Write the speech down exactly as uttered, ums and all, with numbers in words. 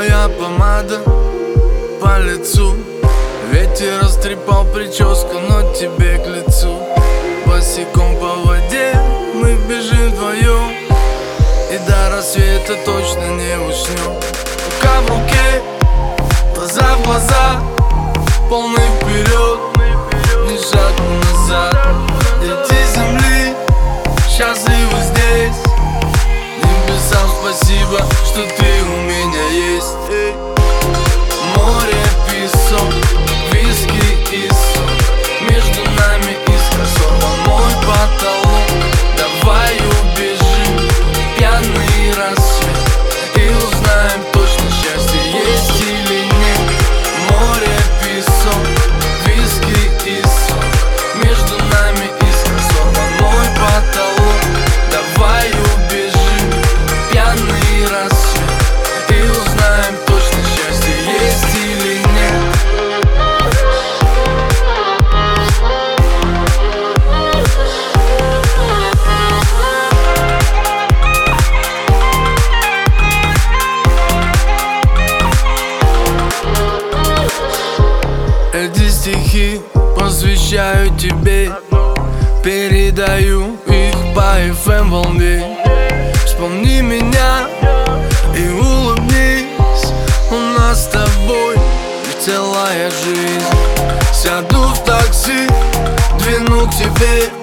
твоя помада по лицу. Ветер растрепал прическу, но тебе к лицу. Босиком по воде мы бежим вдвоем, и до рассвета точно не уснем. Рука в руке, глаза в глаза, полный вперед, ни шагу назад. Дети земли счастливы здесь. Небесам спасибо, что ты у меня есть. Море, песок, виски и сок, между нами искра, сорван мой потолок. Давай убежим в пьяный рассвет и узнаем точно, счастье есть или нет. Море, песок, виски и сок, между нами искра, сорван мой потолок. Давай убежим в пьяный рассвет и узнаем точно, счастье есть или нет. Эти стихи посвящаю тебе, передаю их по эф эм волне. Вспомни меня и улыбнись, у нас с тобой целая жизнь. Сяду в такси, двину к тебе,